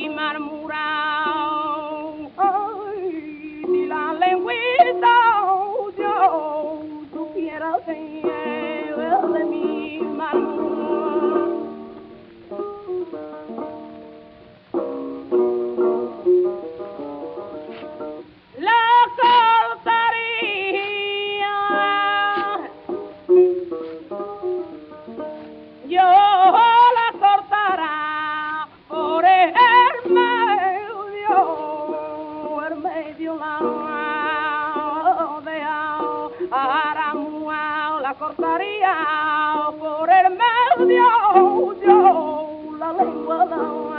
marmurao. Ay, si la lengüita yo supiera de mi marmurao. La cortaría, yo la cortará por el medio de Aramuao, la cortaría por el medio, yo la lengua